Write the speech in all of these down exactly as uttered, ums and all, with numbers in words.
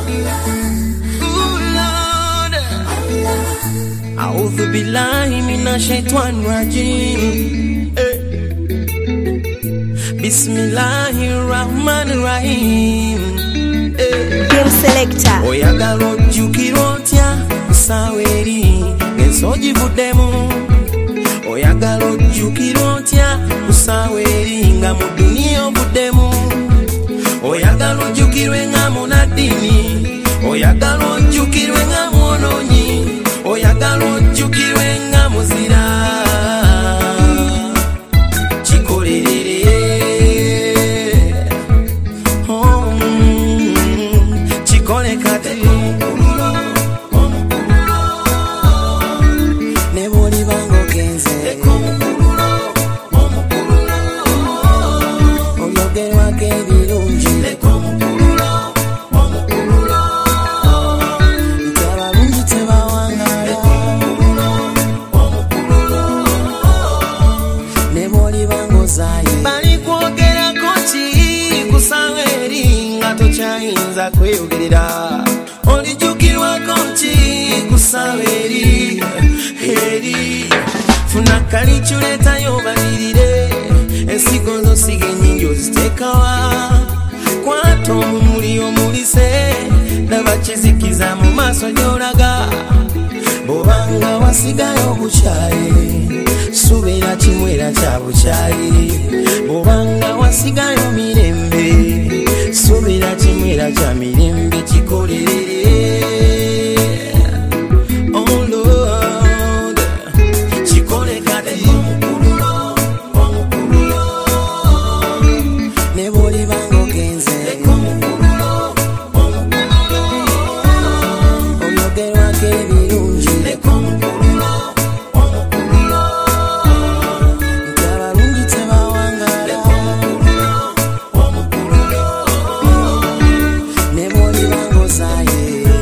A'udhu billahi minash shaitani rajim. Bismillahir rahmanir rahim. Game selector. Oyagala ojjukira otya kusaweri ensoji buddemu. Oyagala ojjukira otya kusaweri nga mu dunia obuddemu. Oyagala ojjukirwe nga munadini. Oyagala ojjukirwe nga mwonoonyi. Oyagala ojjukirwe nga muzira. Kikolerere oh, mm, kikole kati omukululo omukululo ne bw'olibanga ogenze omukululo omukululo oyogerwako ebirungi omukululo omukululo nti abalungi tebawangala omukululo omukululo ne bw'olibanga ozaaye balikwogerako ki kusaweri nga tokyayinza kweyogerera. Olijjukirwako ki kusaweri eri funa kalikyuleetayo balirire ensigo zosiga ennyingi oziteekawa kwata omumuli omulise laba kizikiza mu maaso gy'olaga bw'obanga wasigayo obukyayi subeera kimwera kya bukyayi bw'obanga wasigayo mirembe subeera kimwera kya mirembe kikolerere oh Lord kikole kati omukululo omukululo ne bw'olibanga ogenze omukululo omukululo oyogerwako ebirungi omukululo omukululo nti abalungi tebawangala omukululo omukululo ne bw'olibanga ozaaye.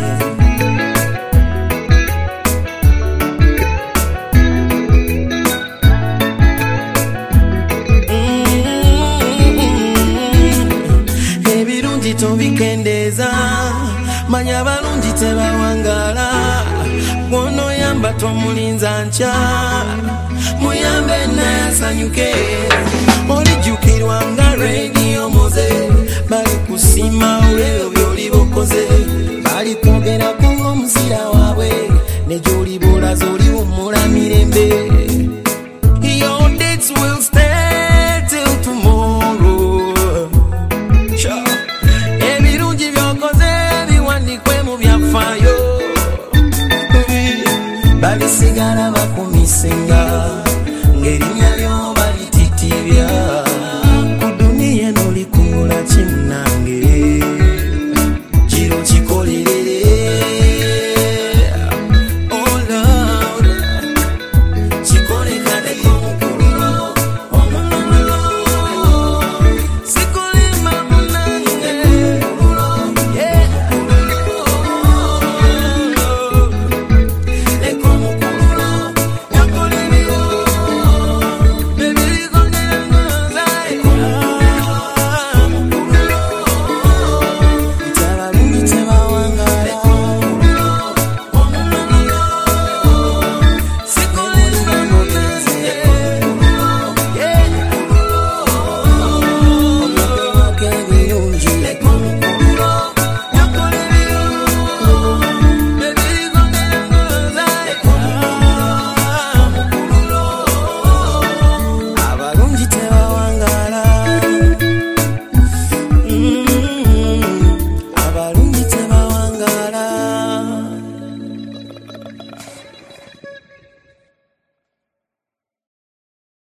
Ebirungi tobikendeeza manya abalungi tebawangala bw'onoyamba tomulinza nkya muyambe naye asanyuke. Olijjukirwa nga rediyo muze balikusiima olw'ebyo by'oliba okoze balikwogerako ng'omuzira waabwe ne gy'oliba olaze oliwummula mirembe. Your dates will stay till tomorrow. Sure. Ebirungi by'okoze biwandiikwe mu byafaayo balisigala bakumisenga ng'erinnya lyo